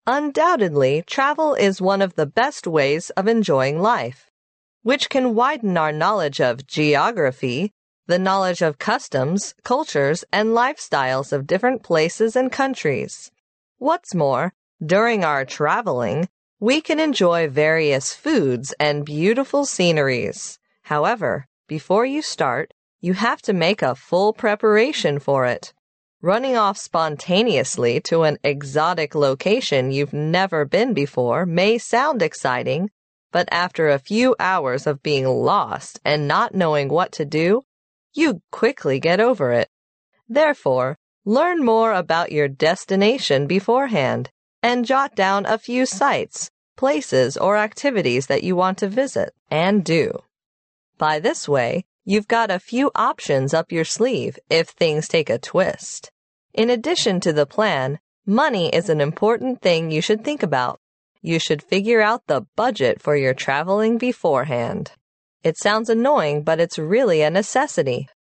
Undoubtedly, travel is one of the best ways of enjoying life, which can widen our knowledge of geography, the knowledge of customs, cultures, and lifestyles of different places and countries. What's more, during our traveling, we can enjoy various foods and beautiful sceneries. However, before you start, you have to make a full preparation for it. Running off spontaneously to an exotic location you've never been before may sound exciting, but after a few hours of being lost and not knowing what to do, you quickly get over it. Therefore, learn more about your destination beforehand and jot down a few sites, places, or activities that you want to visit and do. By this way, you've got a few options up your sleeve if things take a twist. In addition to the plan, money is an important thing you should think about. You should figure out the budget for your traveling beforehand. It sounds annoying, but it's really a necessity.